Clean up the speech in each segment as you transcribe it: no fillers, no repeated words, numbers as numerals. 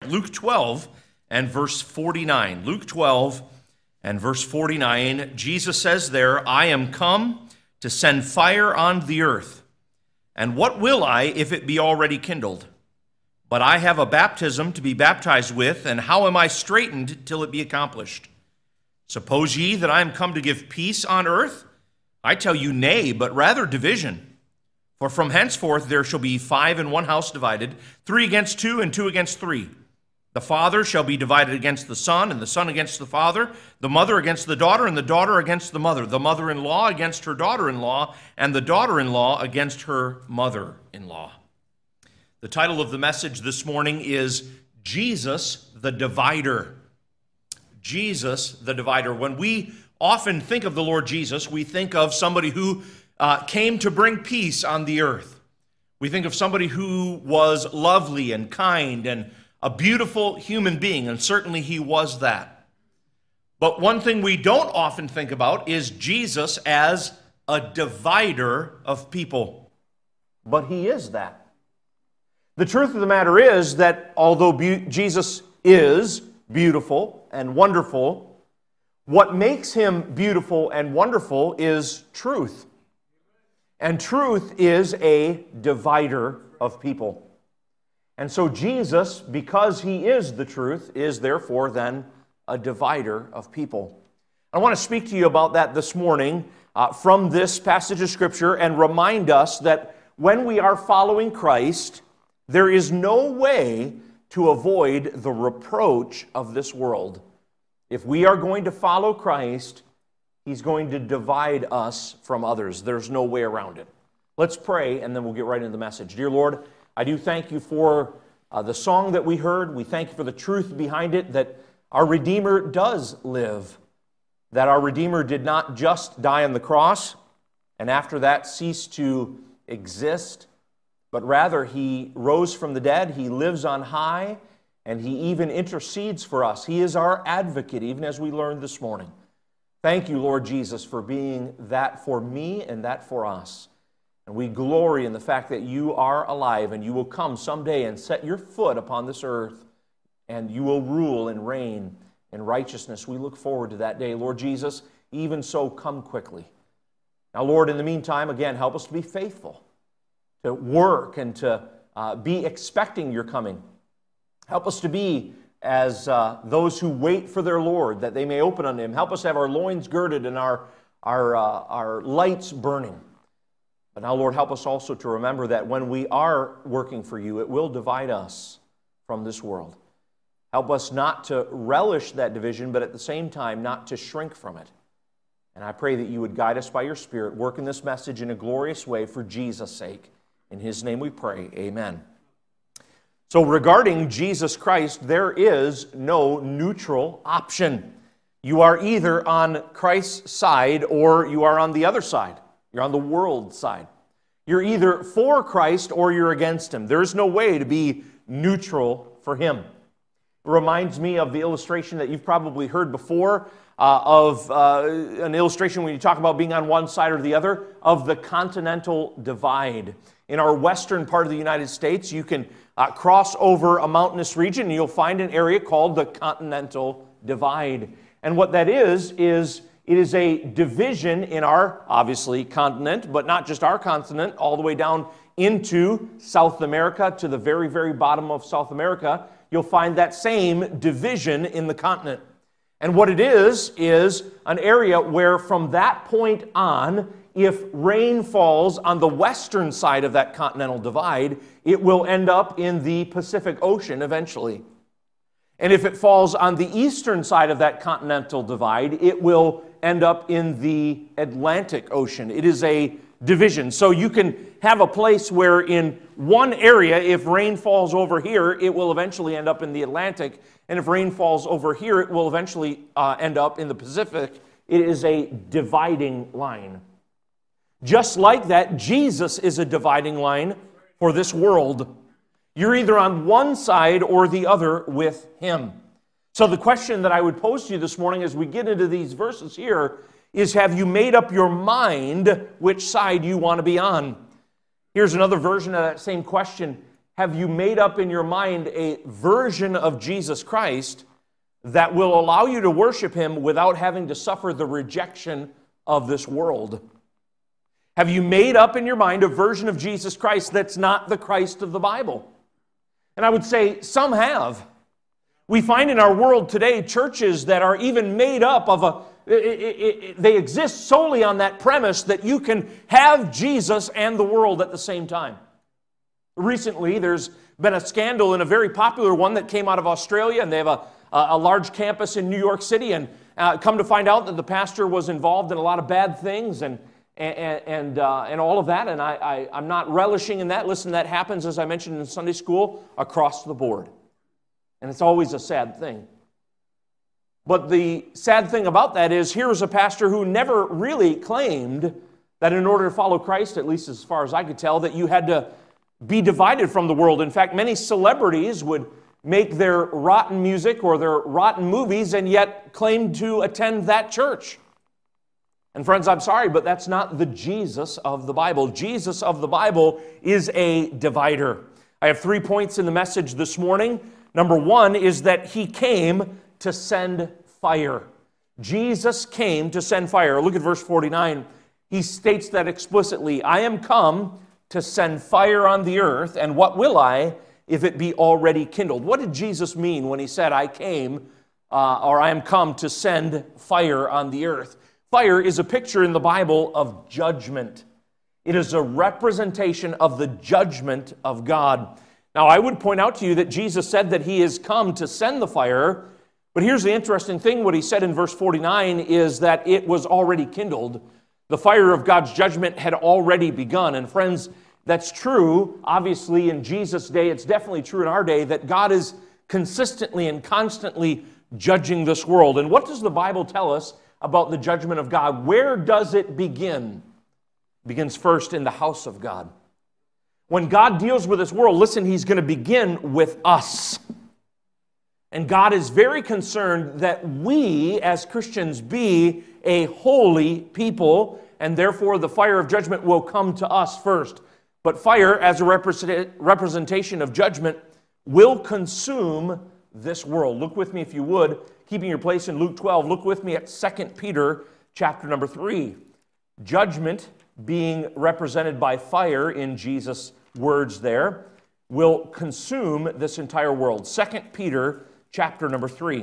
Luke 12 and verse 49. Luke 12 and verse 49, Jesus says there, I am come to send fire on the earth. And what will I if it be already kindled? But I have a baptism to be baptized with, and how am I straitened till it be accomplished? Suppose ye that I am come to give peace on earth? I tell you, nay, but rather division. For from henceforth there shall be 5 in one house divided, 3 against 2, and 2 against 3. The father shall be divided against the son, and the son against the father, the mother against the daughter, and the daughter against the mother, the mother-in-law against her daughter-in-law, and the daughter-in-law against her mother-in-law. The title of the message this morning is Jesus the Divider. Jesus the Divider. When we often think of the Lord Jesus, we think of somebody who came to bring peace on the earth. We think of somebody who was lovely and kind and a beautiful human being, and certainly he was that. But one thing we don't often think about is Jesus as a divider of people. But he is that. The truth of the matter is that although Jesus is beautiful and wonderful, what makes him beautiful and wonderful is truth. And truth is a divider of people. And so Jesus, because he is the truth, is therefore then a divider of people. I want to speak to you about that this morning from this passage of Scripture and remind us that when we are following Christ, there is no way to avoid the reproach of this world. If we are going to follow Christ, he's going to divide us from others. There's no way around it. Let's pray, and then we'll get right into the message. Dear Lord, I do thank you for the song that we heard. We thank you for the truth behind it, that our Redeemer does live, that our Redeemer did not just die on the cross and after that cease to exist, but rather he rose from the dead, he lives on high, and he even intercedes for us. He is our advocate, even as we learned this morning. Thank you, Lord Jesus, for being that for me and that for us. And we glory in the fact that you are alive and you will come someday and set your foot upon this earth and you will rule and reign in righteousness. We look forward to that day. Lord Jesus, even so, come quickly. Now, Lord, in the meantime, again, help us to be faithful, to work and to be expecting your coming. Help us to be as those who wait for their Lord, that they may open unto him. Help us to have our loins girded and our lights burning. But now, Lord, help us also to remember that when we are working for you, it will divide us from this world. Help us not to relish that division, but at the same time, not to shrink from it. And I pray that you would guide us by your Spirit, work in this message in a glorious way for Jesus' sake. In his name we pray, amen. So regarding Jesus Christ, there is no neutral option. You are either on Christ's side or you are on the other side. You're on the world side. You're either for Christ or you're against him. There is no way to be neutral for him. It reminds me of the illustration that you've probably heard before of an illustration when you talk about being on one side or the other of the continental divide. In our western part of the United States, you can cross over a mountainous region and you'll find an area called the Continental Divide. And what that is it is a division in our, obviously, continent, but not just our continent, all the way down into South America to the very, very bottom of South America. You'll find that same division in the continent. And what it is an area where from that point on, if rain falls on the western side of that continental divide, it will end up in the Pacific Ocean eventually. And if it falls on the eastern side of that continental divide, it will end up in the Atlantic Ocean. It is a division. So you can have a place where in one area, if rain falls over here, it will eventually end up in the Atlantic. And if rain falls over here, it will eventually end up in the Pacific. It is a dividing line. Just like that, Jesus is a dividing line for this world. You're either on one side or the other with him. So the question that I would pose to you this morning as we get into these verses here is, have you made up your mind which side you want to be on? Here's another version of that same question. have you made up in your mind a version of Jesus Christ that will allow you to worship Him without having to suffer the rejection of this world? Have you made up in your mind a version of Jesus Christ that's not the Christ of the Bible? And I would say some have. We find in our world today churches that are even made up of they exist solely on that premise that you can have Jesus and the world at the same time. Recently, there's been a scandal, and a very popular one, that came out of Australia, and they have a large campus in New York City, and come to find out that the pastor was involved in a lot of bad things and all of that, and I'm not relishing in that. Listen, that happens, as I mentioned in Sunday school, across the board. And it's always a sad thing. But the sad thing about that is, here's a pastor who never really claimed that in order to follow Christ, at least as far as I could tell, that you had to be divided from the world. In fact, many celebrities would make their rotten music or their rotten movies and yet claim to attend that church. And friends, I'm sorry, but that's not the Jesus of the Bible. Jesus of the Bible is a divider. I have 3 points in the message this morning. Number one is that He came to send fire. Jesus came to send fire. Look at verse 49. He states that explicitly. I am come to send fire on the earth, and what will I if it be already kindled? What did Jesus mean when He said, I am come to send fire on the earth? Fire is a picture in the Bible of judgment. It is a representation of the judgment of God. Now, I would point out to you that Jesus said that He is come to send the fire, but here's the interesting thing. What He said in verse 49 is that it was already kindled. The fire of God's judgment had already begun. And friends, that's true, obviously, in Jesus' day. It's definitely true in our day that God is consistently and constantly judging this world. And what does the Bible tell us about the judgment of God? Where does it begin? It begins first in the house of God. When God deals with this world, listen, He's going to begin with us. And God is very concerned that we, as Christians, be a holy people, and therefore the fire of judgment will come to us first. But fire, as a representation of judgment, will consume this world. Look with me, if you would, keeping your place in Luke 12, look with me at 2 Peter chapter number 3. Judgment, being represented by fire in Jesus' words there, will consume this entire world. 2 Peter chapter number 3.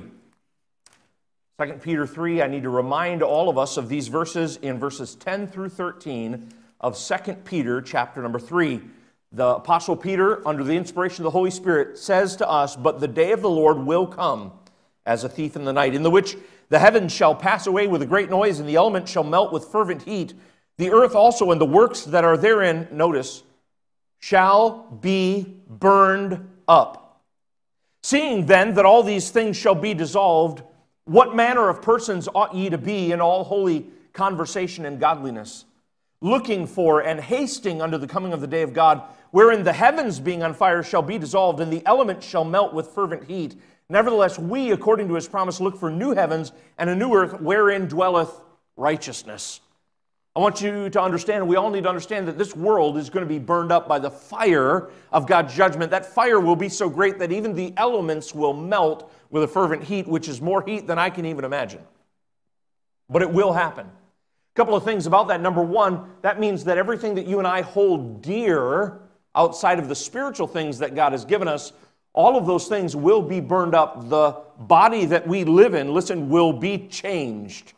2 Peter 3, I need to remind all of us of these verses in verses 10 through 13 of 2 Peter chapter number 3. The Apostle Peter, under the inspiration of the Holy Spirit, says to us, but the day of the Lord will come as a thief in the night, in the which the heavens shall pass away with a great noise, and the elements shall melt with fervent heat. The earth also and the works that are therein, notice, shall be burned up. Seeing then that all these things shall be dissolved, what manner of persons ought ye to be in all holy conversation and godliness, looking for and hasting unto the coming of the day of God, wherein the heavens being on fire shall be dissolved, and the elements shall melt with fervent heat. Nevertheless, we, according to His promise, look for new heavens and a new earth, wherein dwelleth righteousness. I want you to understand, we all need to understand that this world is going to be burned up by the fire of God's judgment. That fire will be so great that even the elements will melt with a fervent heat, which is more heat than I can even imagine. But it will happen. A couple of things about that. Number one, that means that everything that you and I hold dear outside of the spiritual things that God has given us, all of those things will be burned up. The body that we live in, listen, will be changed.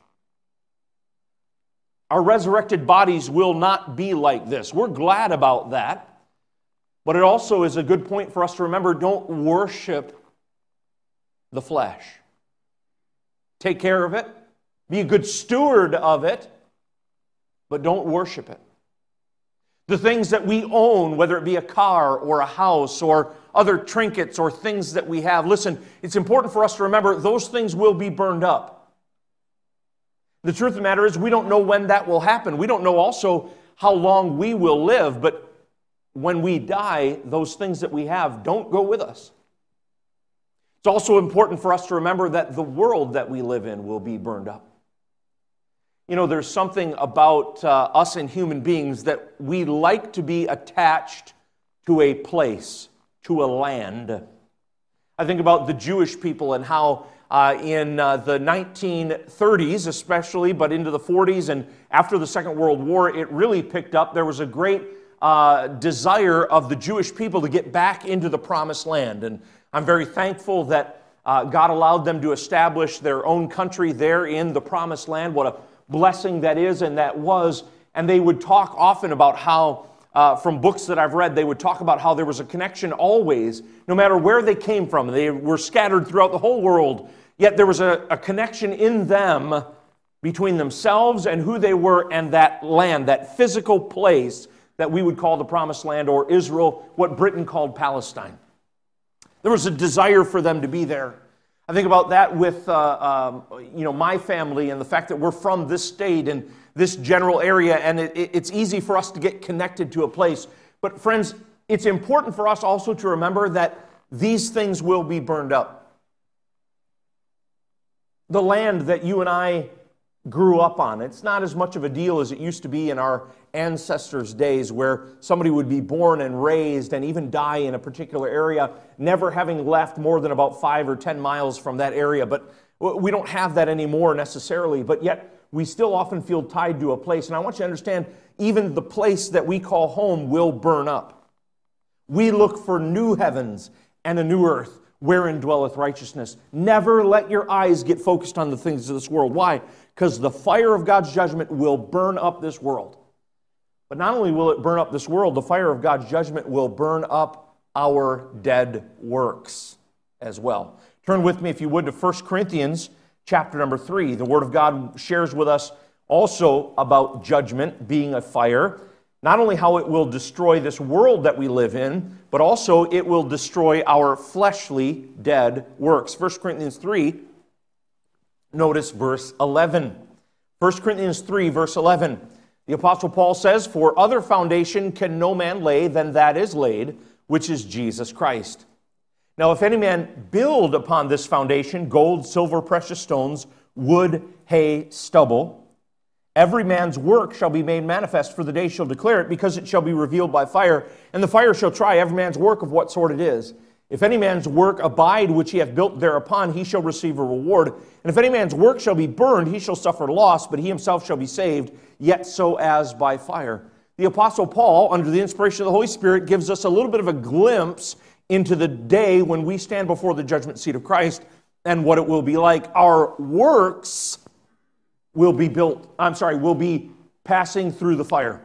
Our resurrected bodies will not be like this. We're glad about that. But it also is a good point for us to remember, don't worship the flesh. Take care of it. Be a good steward of it. But don't worship it. The things that we own, whether it be a car or a house or other trinkets or things that we have, listen, it's important for us to remember those things will be burned up. The truth of the matter is we don't know when that will happen. We don't know also how long we will live, but when we die, those things that we have don't go with us. It's also important for us to remember that the world that we live in will be burned up. You know, there's something about us and human beings that we like to be attached to a place. to a land. I think about the Jewish people and how in the 1930s especially, but into the 40s and after the Second World War, it really picked up. There was a great desire of the Jewish people to get back into the Promised Land. And I'm very thankful that God allowed them to establish their own country there in the Promised Land. What a blessing that is and that was. And they would talk often about how, from books that I've read, they would talk about how there was a connection always, no matter where they came from. They were scattered throughout the whole world, yet there was a connection in them between themselves and who they were and that land, that physical place that we would call the Promised Land, or Israel, what Britain called Palestine. There was a desire for them to be there. I think about that with my family and the fact that we're from this state and this general area, and it's easy for us to get connected to a place. But friends, it's important for us also to remember that these things will be burned up. The land that you and I grew up on, it's not as much of a deal as it used to be in our ancestors' days, where somebody would be born and raised and even die in a particular area, never having left more than about 5 or 10 miles from that area. But we don't have that anymore necessarily, but yet we still often feel tied to a place. And I want you to understand, even the place that we call home will burn up. We look for new heavens and a new earth wherein dwelleth righteousness. Never let your eyes get focused on the things of this world. Why? Because the fire of God's judgment will burn up this world. But not only will it burn up this world, the fire of God's judgment will burn up our dead works as well. Turn with me, if you would, to 1 Corinthians chapter number 3. The Word of God shares with us also about judgment being a fire. Not only how it will destroy this world that we live in, but also it will destroy our fleshly dead works. 1 Corinthians 3, notice verse 11. 1 Corinthians 3, verse 11. The Apostle Paul says, "For other foundation can no man lay than that is laid, which is Jesus Christ. Now if any man build upon this foundation gold, silver, precious stones, wood, hay, stubble, every man's work shall be made manifest, for the day shall declare it, because it shall be revealed by fire, and the fire shall try every man's work of what sort it is. If any man's work abide which he hath built thereupon, he shall receive a reward. And if any man's work shall be burned, he shall suffer loss, but he himself shall be saved, yet so as by fire." The Apostle Paul, under the inspiration of the Holy Spirit, gives us a little bit of a glimpse into the day when we stand before the judgment seat of Christ and what it will be like. Our works will be passing through the fire.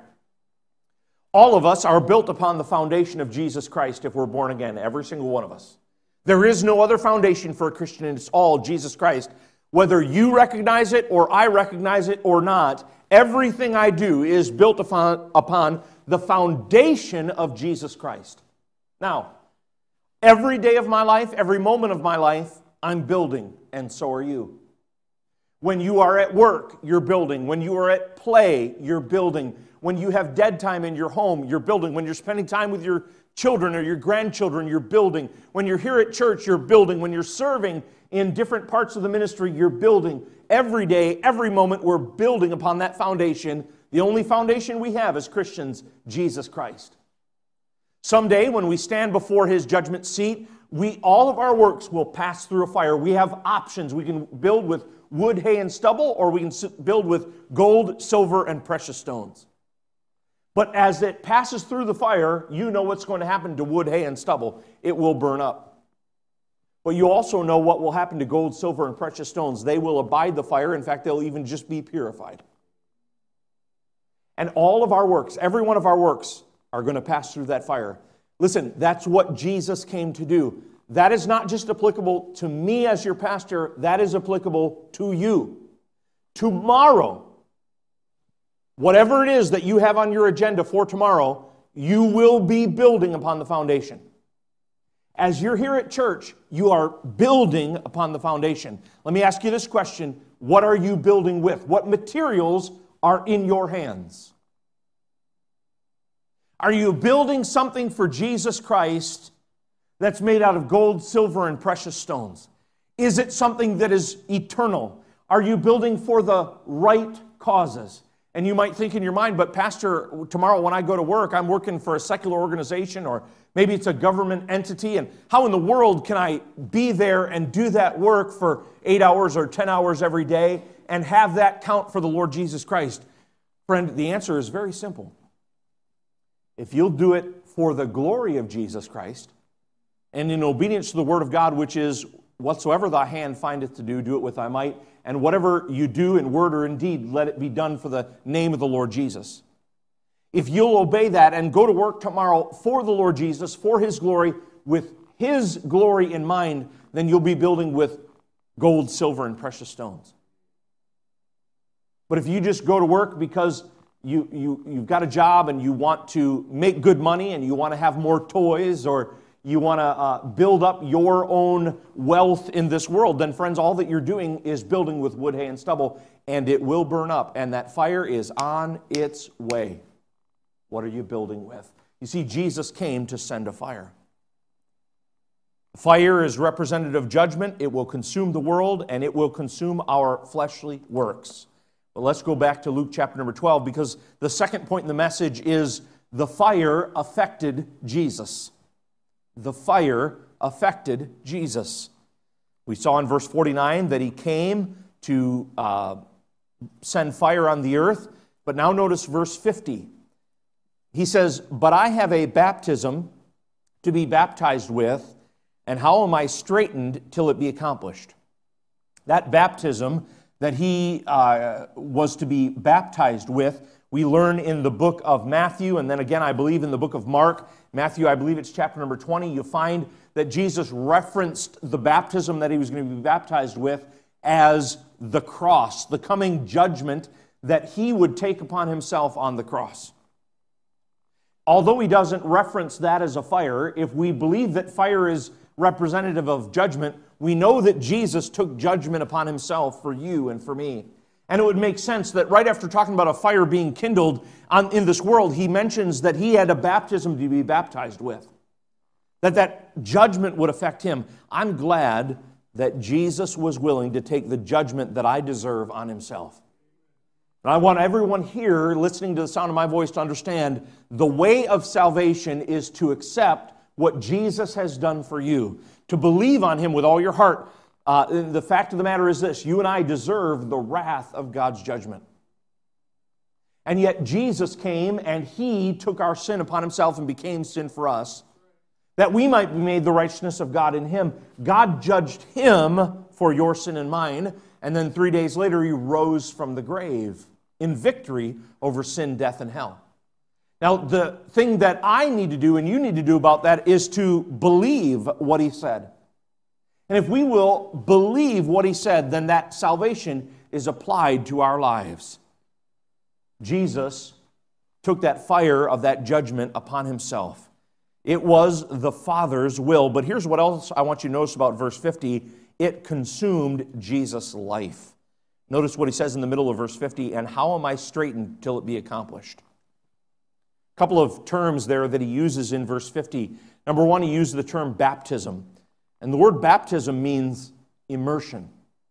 All of us are built upon the foundation of Jesus Christ if we're born again, every single one of us. There is no other foundation for a Christian, and it's all Jesus Christ. Whether you recognize it or I recognize it or not, everything I do is built upon the foundation of Jesus Christ. Now, every day of my life, every moment of my life, I'm building, and so are you. When you are at work, you're building. When you are at play, you're building. When you have dead time in your home, you're building. When you're spending time with your children or your grandchildren, you're building. When you're here at church, you're building. When you're serving in different parts of the ministry, you're building. Every day, every moment, we're building upon that foundation. The only foundation we have as Christians, Jesus Christ. Someday, when we stand before His judgment seat, all of our works will pass through a fire. We have options. We can build with wood, hay, and stubble, or we can build with gold, silver, and precious stones. But as it passes through the fire, you know what's going to happen to wood, hay, and stubble. It will burn up. But you also know what will happen to gold, silver, and precious stones. They will abide the fire. In fact, they'll even just be purified. And all of our works, every one of our works, are going to pass through that fire. Listen, that's what Jesus came to do. That is not just applicable to me as your pastor, that is applicable to you. Tomorrow, whatever it is that you have on your agenda for tomorrow, you will be building upon the foundation. As you're here at church, you are building upon the foundation. Let me ask you this question. What are you building with? What materials are in your hands? Are you building something for Jesus Christ that's made out of gold, silver, and precious stones? Is it something that is eternal? Are you building for the right causes? And you might think in your mind, but Pastor, tomorrow when I go to work, I'm working for a secular organization, or Maybe it's a government entity, and how in the world can I be there and do that work for 8 hours or 10 hours every day and have that count for the Lord Jesus Christ? Friend, the answer is very simple. If you'll do it for the glory of Jesus Christ and in obedience to the Word of God, which is, whatsoever thy hand findeth to do, do it with thy might, and whatever you do in word or in deed, let it be done for the name of the Lord Jesus. If you'll obey that and go to work tomorrow for the Lord Jesus, for His glory, with His glory in mind, then you'll be building with gold, silver, and precious stones. But if you just go to work because you've got a job and you want to make good money and you want to have more toys, or you want to build up your own wealth in this world, then friends, all that you're doing is building with wood, hay, and stubble, and it will burn up, and that fire is on its way. What are you building with? You see, Jesus came to send a fire. Fire is representative of judgment. It will consume the world, and it will consume our fleshly works. But let's go back to Luke chapter number 12, because the second point in the message is the fire affected Jesus. The fire affected Jesus. We saw in verse 49 that He came to send fire on the earth. But now notice verse 50. He says, "But I have a baptism to be baptized with, and how am I straitened till it be accomplished?" That baptism that He was to be baptized with, we learn in the book of Matthew, and then again, I believe, in the book of Mark. Matthew, I believe it's chapter number 20. You find that Jesus referenced the baptism that He was going to be baptized with as the cross, the coming judgment that He would take upon Himself on the cross. Although He doesn't reference that as a fire, if we believe that fire is representative of judgment, we know that Jesus took judgment upon Himself for you and for me. And it would make sense that right after talking about a fire being kindled in this world, He mentions that He had a baptism to be baptized with. That judgment would affect Him. I'm glad that Jesus was willing to take the judgment that I deserve on Himself. And I want everyone here listening to the sound of my voice to understand the way of salvation is to accept what Jesus has done for you, to believe on Him with all your heart. The fact of the matter is this: you and I deserve the wrath of God's judgment. And yet Jesus came and He took our sin upon Himself and became sin for us, that we might be made the righteousness of God in Him. God judged Him for your sin and mine, and then 3 days later He rose from the grave in victory over sin, death, and hell. Now, the thing that I need to do and you need to do about that is to believe what He said. And if we will believe what He said, then that salvation is applied to our lives. Jesus took that fire of that judgment upon Himself. It was the Father's will. But here's what else I want you to notice about verse 50. It consumed Jesus' life. Notice what He says in the middle of verse 50, "And how am I straitened till it be accomplished?" A couple of terms there that He uses in verse 50. Number one, He used the term baptism. And the word baptism means immersion,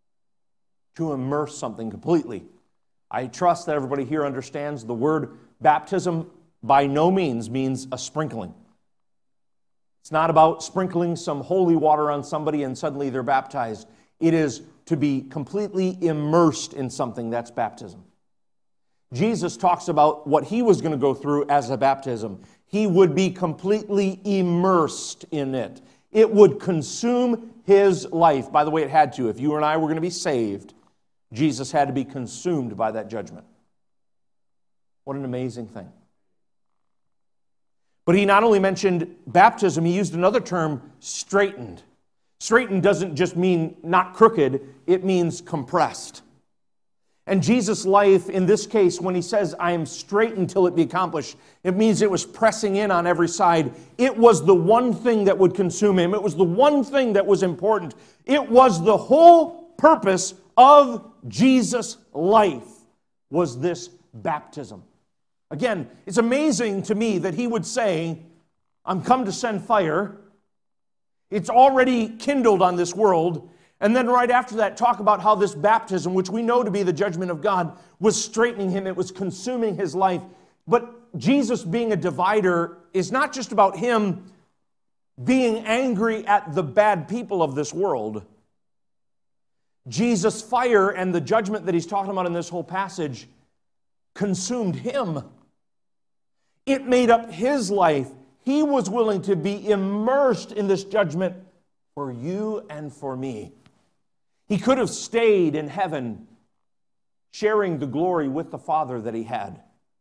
to immerse something completely. I trust that everybody here understands the word baptism by no means means a sprinkling. It's not about sprinkling some holy water on somebody and suddenly they're baptized. It is to be completely immersed in something. That's baptism. Jesus talks about what He was going to go through as a baptism. He would be completely immersed in it. It would consume His life. By the way, it had to. If you and I were going to be saved, Jesus had to be consumed by that judgment. What an amazing thing. But He not only mentioned baptism, He used another term, straightened. Straightened doesn't just mean not crooked, it means compressed. And Jesus' life, in this case, when He says, "I am straitened till it be accomplished," it means it was pressing in on every side. It was the one thing that would consume Him. It was the one thing that was important. It was the whole purpose of Jesus' life, was this baptism. Again, it's amazing to me that He would say, "I'm come to send fire. It's already kindled on this world." And then right after that, talk about how this baptism, which we know to be the judgment of God, was straightening Him. It was consuming His life. But Jesus being a divider is not just about Him being angry at the bad people of this world. Jesus' fire and the judgment that he's talking about in this whole passage consumed him. It made up his life. He was willing to be immersed in this judgment for you and for me. He could have stayed in heaven, sharing the glory with the Father that he had,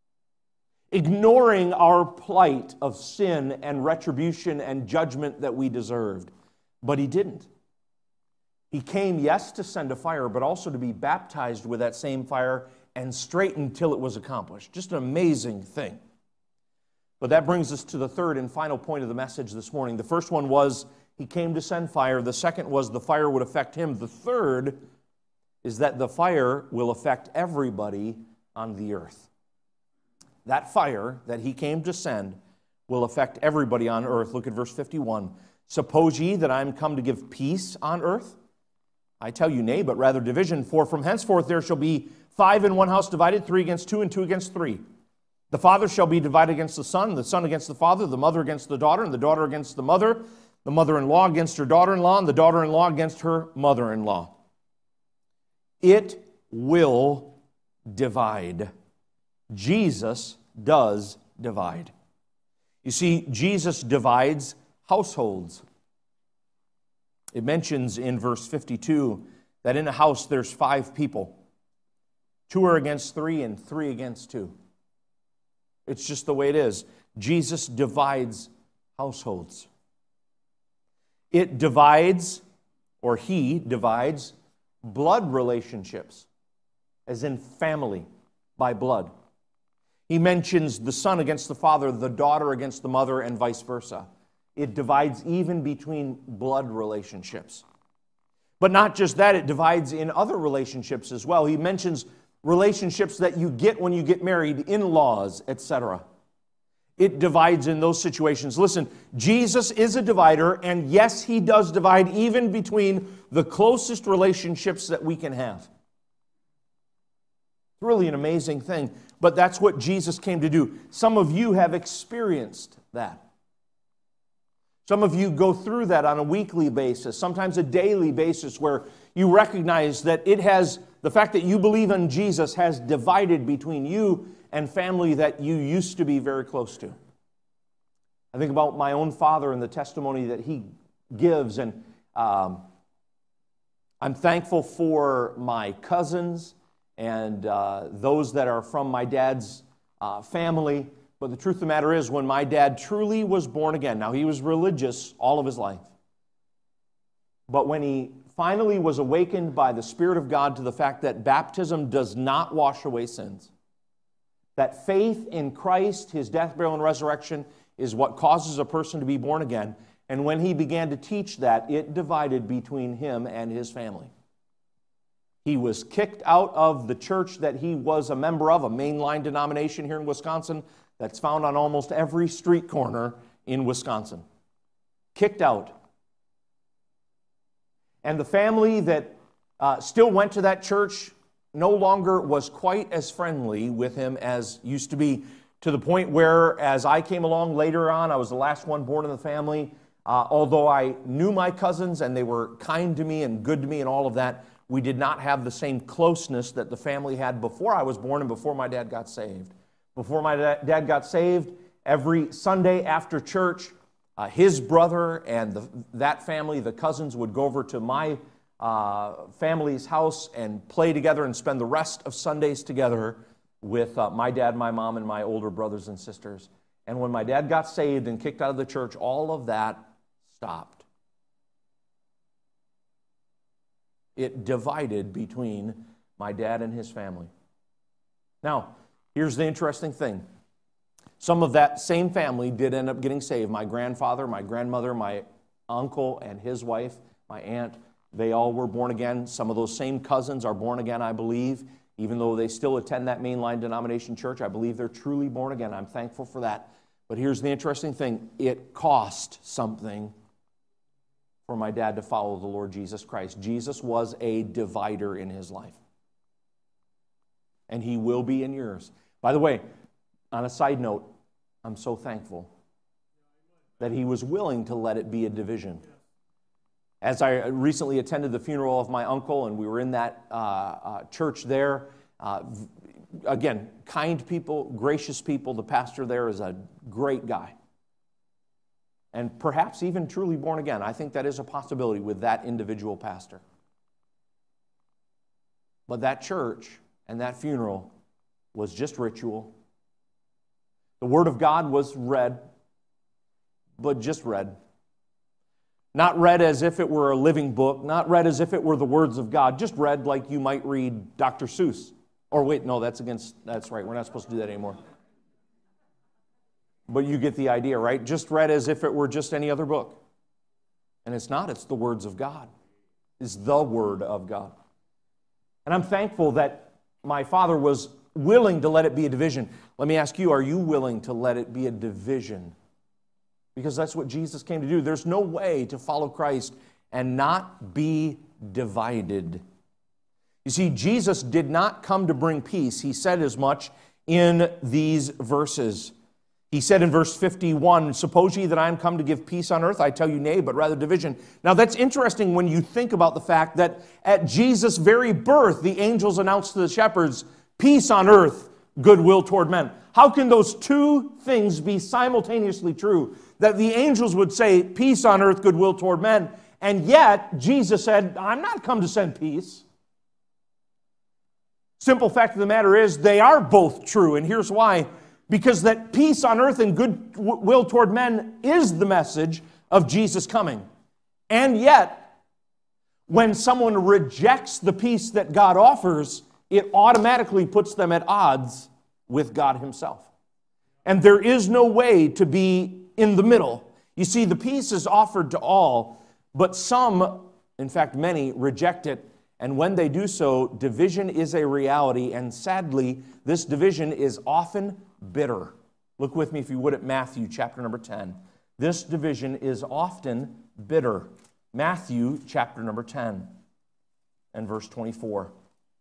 ignoring our plight of sin and retribution and judgment that we deserved. But he didn't. He came, yes, to send a fire, but also to be baptized with that same fire and straightened till it was accomplished. Just an amazing thing. But that brings us to the third and final point of the message this morning. The first one was he came to send fire. The second was the fire would affect him. The third is that the fire will affect everybody on the earth. That fire that he came to send will affect everybody on earth. Look at verse 51. Suppose ye that I am come to give peace on earth? I tell you, nay, but rather division. For from henceforth there shall be 5 in one house divided, 3 against 2, and 2 against 3. The father shall be divided against the son against the father, the mother against the daughter, and the daughter against the mother-in-law against her daughter-in-law, and the daughter-in-law against her mother-in-law. It will divide. Jesus does divide. You see, Jesus divides households. It mentions in verse 52 that in a house there's 5 people. 2 are against 3 and 3 against 2. It's just the way it is. Jesus divides households. It divides, or he divides, blood relationships, as in family, by blood. He mentions the son against the father, the daughter against the mother, and vice versa. It divides even between blood relationships. But not just that, it divides in other relationships as well. He mentions relationships that you get when you get married, in-laws, etc. It divides in those situations. Listen, Jesus is a divider, and yes, he does divide even between the closest relationships that we can have. It's really an amazing thing, but that's what Jesus came to do. Some of you have experienced that. Some of you go through that on a weekly basis, sometimes a daily basis, where you recognize that the fact that you believe in Jesus has divided between you and family that you used to be very close to. I think about my own father and the testimony that he gives, and I'm thankful for my cousins and those that are from my dad's family. But the truth of the matter is, when my dad truly was born again, now he was religious all of his life, but when he finally was awakened by the Spirit of God to the fact that baptism does not wash away sins, that faith in Christ, his death, burial, and resurrection is what causes a person to be born again, and when he began to teach that, it divided between him and his family. He was kicked out of the church that he was a member of, a mainline denomination here in Wisconsin that's found on almost every street corner in Wisconsin. Kicked out. And the family that still went to that church no longer was quite as friendly with him as used to be, to the point where, as I came along later on, I was the last one born in the family. Although I knew my cousins and they were kind to me and good to me and all of that, we did not have the same closeness that the family had before I was born and before my dad got saved. Before my dad got saved, every Sunday after church, his brother and that family, the cousins, would go over to my family's house and play together and spend the rest of Sundays together with my dad, my mom, and my older brothers and sisters. And when my dad got saved and kicked out of the church, all of that stopped. It divided between my dad and his family. Now, here's the interesting thing. Some of that same family did end up getting saved. My grandfather, my grandmother, my uncle and his wife, my aunt, they all were born again. Some of those same cousins are born again, I believe. Even though they still attend that mainline denomination church, I believe they're truly born again. I'm thankful for that. But here's the interesting thing. It cost something for my dad to follow the Lord Jesus Christ. Jesus was a divider in his life. And he will be in yours. By the way, on a side note, I'm so thankful that he was willing to let it be a division. As I recently attended the funeral of my uncle, and we were in that church there, again, kind people, gracious people. The pastor there is a great guy. And perhaps even truly born again. I think that is a possibility with that individual pastor. But that church and that funeral was just ritual. The Word of God was read, but just read. Not read as if it were a living book, not read as if it were the words of God, just read like you might read Dr. Seuss. Or wait, no, that's right, we're not supposed to do that anymore. But you get the idea, right? Just read as if it were just any other book. And it's not, it's the words of God. It's the Word of God. And I'm thankful that my father was willing to let it be a division. Let me ask you, are you willing to let it be a division? Because that's what Jesus came to do. There's no way to follow Christ and not be divided. You see, Jesus did not come to bring peace. He said as much in these verses. He said in verse 51, "Suppose ye that I am come to give peace on earth? I tell you nay, but rather division." Now that's interesting when you think about the fact that at Jesus' very birth, the angels announced to the shepherds, "Peace on earth, goodwill toward men." How can those two things be simultaneously true? That the angels would say, "Peace on earth, goodwill toward men," and yet Jesus said, "I'm not come to send peace." Simple fact of the matter is, they are both true, and here's why. Because that peace on earth and goodwill toward men is the message of Jesus coming. And yet, when someone rejects the peace that God offers, it automatically puts them at odds with God Himself. And there is no way to be in the middle. You see, the peace is offered to all, but some, in fact many, reject it. And when they do so, division is a reality, and sadly, this division is often bitter. Look with me, if you would, at Matthew chapter number 10. This division is often bitter. Matthew chapter number 10 and verse 24.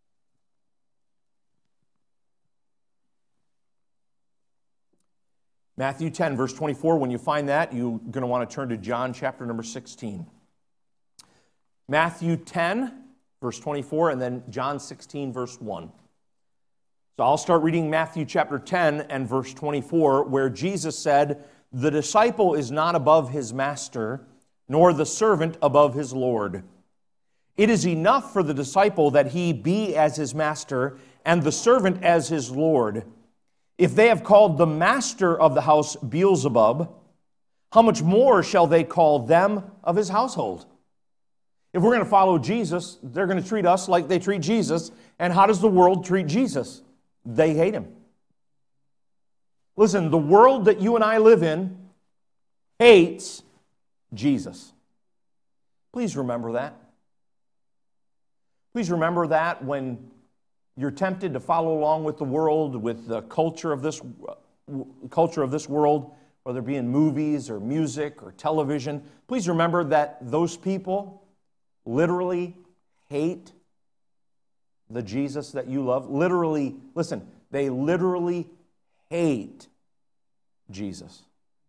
Matthew 10, verse 24. When you find that, you're going to want to turn to John chapter number 16. Matthew 10, verse 24, and then John 16, verse 1. So I'll start reading Matthew chapter 10 and verse 24, where Jesus said, "The disciple is not above his master, nor the servant above his Lord. It is enough for the disciple that he be as his master, and the servant as his Lord. If they have called the master of the house Beelzebub, how much more shall they call them of his household?" If we're going to follow Jesus, they're going to treat us like they treat Jesus. And how does the world treat Jesus? They hate Him. Listen, the world that you and I live in hates Jesus. Please remember that. Please remember that when you're tempted to follow along with the world, with the culture of this world, whether it be in movies or music or television. Please remember that those people literally hate the Jesus that you love. Literally, listen, they literally hate Jesus.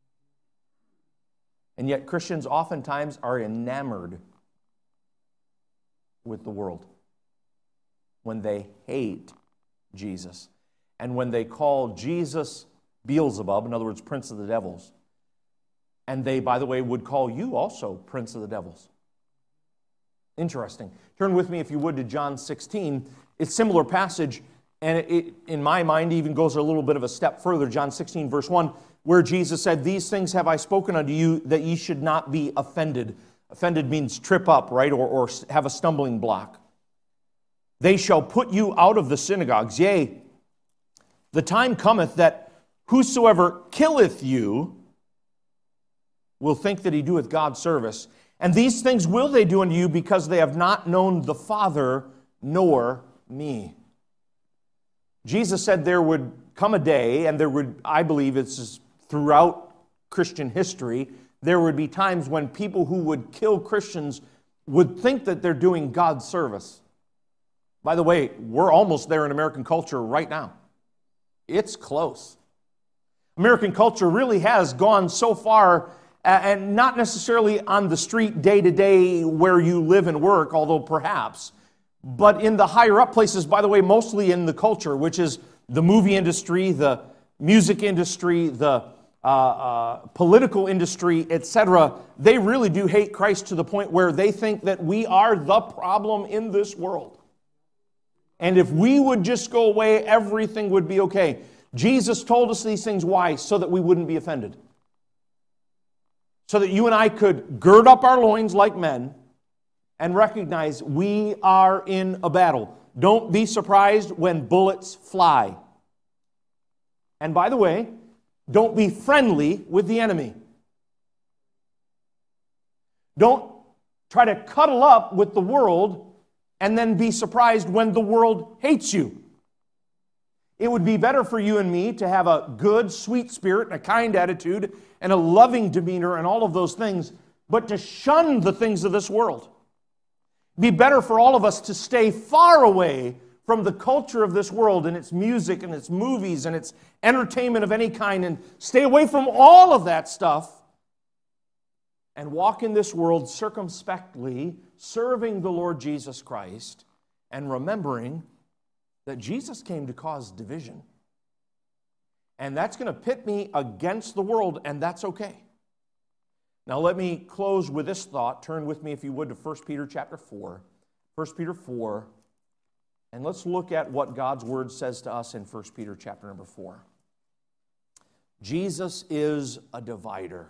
And yet Christians oftentimes are enamored with the world when they hate Jesus. And when they call Jesus Beelzebub, in other words, prince of the devils, and they, by the way, would call you also prince of the devils. Interesting. Turn with me, if you would, to John 16. It's a similar passage, and it, in my mind, even goes a little bit of a step further. John 16, verse 1, where Jesus said, "These things have I spoken unto you, that ye should not be offended." Offended means trip up, right, or have a stumbling block. "They shall put you out of the synagogues. Yea, the time cometh that whosoever killeth you will think that he doeth God service. And these things will they do unto you, because they have not known the Father nor me." Jesus said there would come a day, and there would, I believe it's throughout Christian history, there would be times when people who would kill Christians would think that they're doing God's service. By the way, we're almost there in American culture right now. It's close. American culture really has gone so far and not necessarily on the street day to day where you live and work, although perhaps, but in the higher up places, by the way, mostly in the culture, which is the movie industry, the music industry, the political industry, etc. They really do hate Christ to the point where they think that we are the problem in this world. And if we would just go away, everything would be okay. Jesus told us these things. Why? So that we wouldn't be offended. So that you and I could gird up our loins like men and recognize we are in a battle. Don't be surprised when bullets fly. And by the way, don't be friendly with the enemy. Don't try to cuddle up with the world and then be surprised when the world hates you. It would be better for you and me to have a good, sweet spirit and a kind attitude and a loving demeanor and all of those things, but to shun the things of this world. It'd be better for all of us to stay far away from the culture of this world and its music and its movies and its entertainment of any kind, and stay away from all of that stuff and walk in this world circumspectly, serving the Lord Jesus Christ and remembering that Jesus came to cause division. And that's going to pit me against the world, and that's okay. Now let me close with this thought. Turn with me, if you would, to 1 Peter chapter 4. 1 Peter 4. And let's look at what God's Word says to us in 1 Peter chapter number 4. Jesus is a divider.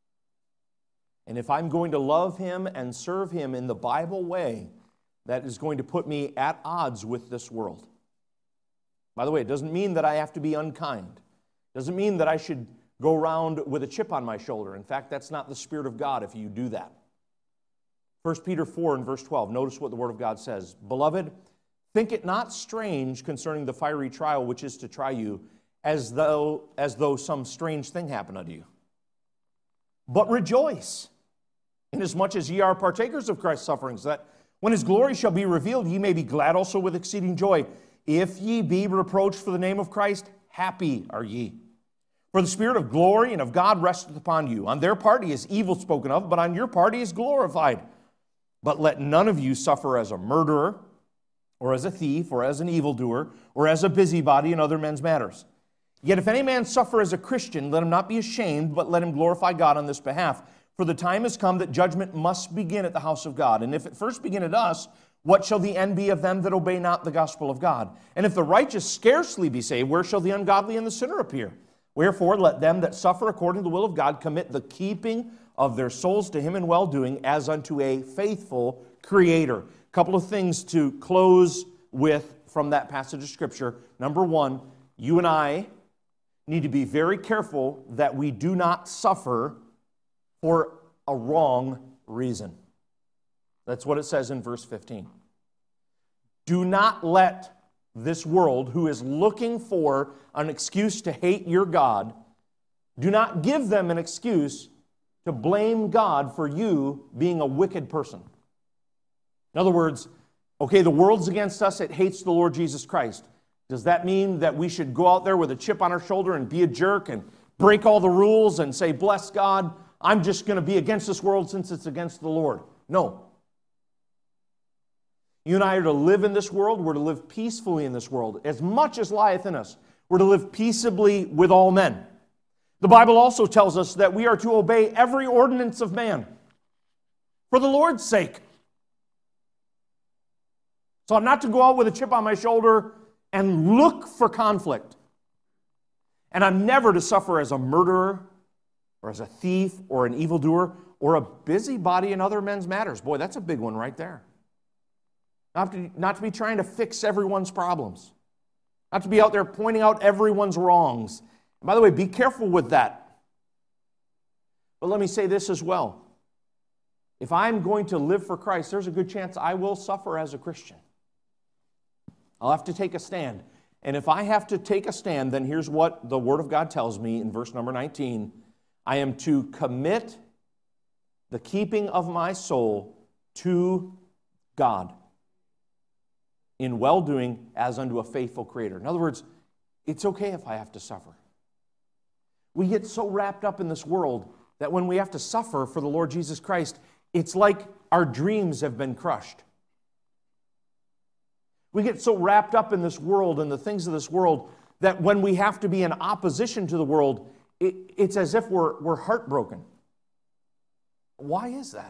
And if I'm going to love Him and serve Him in the Bible way, that is going to put me at odds with this world. By the way, it doesn't mean that I have to be unkind. It doesn't mean that I should go around with a chip on my shoulder. In fact, that's not the Spirit of God if you do that. 1 Peter 4 and verse 12, notice what the Word of God says. Beloved, think it not strange concerning the fiery trial which is to try you, as though some strange thing happened unto you. But rejoice, inasmuch as ye are partakers of Christ's sufferings, that when His glory shall be revealed, ye may be glad also with exceeding joy. If ye be reproached for the name of Christ, happy are ye. For the Spirit of glory and of God resteth upon you. On their part he is evil spoken of, but on your part he is glorified. But let none of you suffer as a murderer, or as a thief, or as an evildoer, or as a busybody in other men's matters. Yet if any man suffer as a Christian, let him not be ashamed, but let him glorify God on this behalf. For the time is come that judgment must begin at the house of God. And if it first begin at us, what shall the end be of them that obey not the gospel of God? And if the righteous scarcely be saved, where shall the ungodly and the sinner appear? Wherefore, let them that suffer according to the will of God commit the keeping of their souls to Him in well-doing, as unto a faithful Creator. A couple of things to close with from that passage of Scripture. Number one, you and I need to be very careful that we do not suffer for a wrong reason. That's what it says in verse 15. Do not let this world, who is looking for an excuse to hate your God, do not give them an excuse to blame God for you being a wicked person. In other words, okay, the world's against us, it hates the Lord Jesus Christ. Does that mean that we should go out there with a chip on our shoulder and be a jerk and break all the rules and say, bless God, I'm just going to be against this world since it's against the Lord? No. You and I are to live in this world. We're to live peacefully in this world. As much as lieth in us, we're to live peaceably with all men. The Bible also tells us that we are to obey every ordinance of man for the Lord's sake. So I'm not to go out with a chip on my shoulder and look for conflict. And I'm never to suffer as a murderer or as a thief or an evildoer or a busybody in other men's matters. Boy, that's a big one right there. Not to be trying to fix everyone's problems. Not to be out there pointing out everyone's wrongs. And by the way, be careful with that. But let me say this as well. If I'm going to live for Christ, there's a good chance I will suffer as a Christian. I'll have to take a stand. And if I have to take a stand, then here's what the Word of God tells me in verse number 19. I am to commit the keeping of my soul to God in well-doing as unto a faithful Creator. In other words, it's okay if I have to suffer. We get so wrapped up in this world that when we have to suffer for the Lord Jesus Christ, it's like our dreams have been crushed. We get so wrapped up in this world and the things of this world that when we have to be in opposition to the world, it's as if we're heartbroken. Why is that?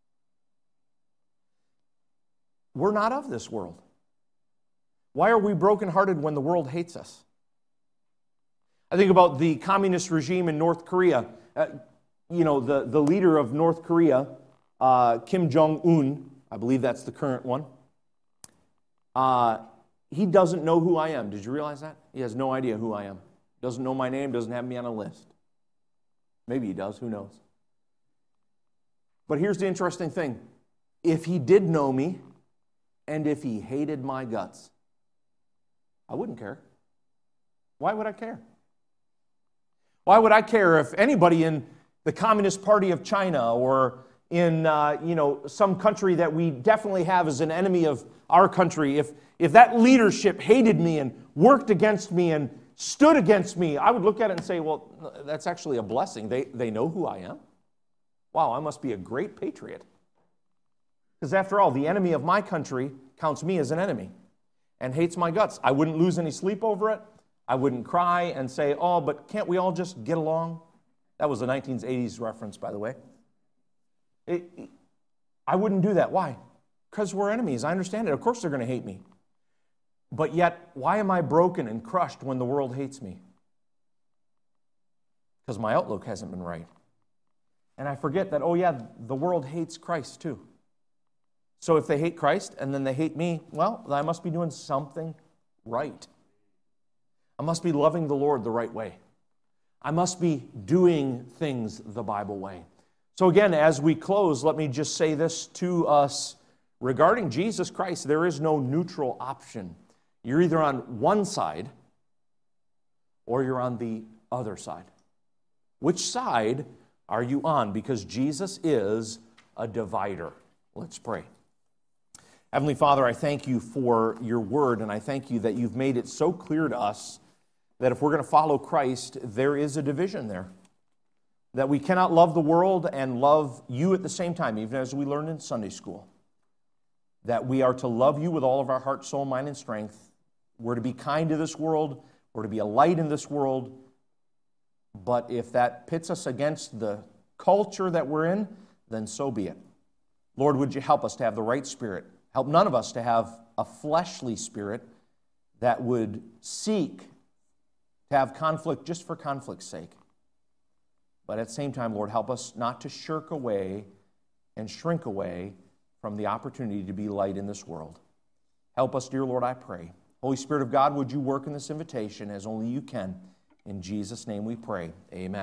We're not of this world. Why are we brokenhearted when the world hates us? I think about the communist regime in North Korea. The leader of North Korea, Kim Jong-un, I believe that's the current one, he doesn't know who I am. Did you realize that? He has no idea who I am. Doesn't know my name, doesn't have me on a list. Maybe he does, who knows? But here's the interesting thing. If he did know me, and if he hated my guts, I wouldn't care. Why would I care? Why would I care if anybody in the Communist Party of China or in some country that we definitely have as an enemy of our country, if that leadership hated me and worked against me and stood against me, I would look at it and say, well, that's actually a blessing. They know who I am. Wow, I must be a great patriot. Because after all, the enemy of my country counts me as an enemy and hates my guts. I wouldn't lose any sleep over it. I wouldn't cry and say, oh, but can't we all just get along? That was a 1980s reference, by the way. I wouldn't do that. Why? Because we're enemies. I understand it. Of course they're going to hate me. But yet, why am I broken and crushed when the world hates me? Because my outlook hasn't been right. And I forget that, oh yeah, the world hates Christ too. So if they hate Christ and then they hate me, well, I must be doing something right. I must be loving the Lord the right way. I must be doing things the Bible way. So again, as we close, let me just say this to us. Regarding Jesus Christ, there is no neutral option. You're either on one side or you're on the other side. Which side are you on? Because Jesus is a divider. Let's pray. Heavenly Father, I thank you for your word, and I thank you that you've made it so clear to us that if we're going to follow Christ, there is a division there. That we cannot love the world and love you at the same time, even as we learned in Sunday school. That we are to love you with all of our heart, soul, mind, and strength. We're to be kind to this world. We're to be a light in this world. But if that pits us against the culture that we're in, then so be it. Lord, would you help us to have the right spirit? Help none of us to have a fleshly spirit that would seek to have conflict just for conflict's sake. But at the same time, Lord, help us not to shirk away and shrink away from the opportunity to be light in this world. Help us, dear Lord, I pray. Holy Spirit of God, would you work in this invitation as only you can? In Jesus' name we pray. Amen.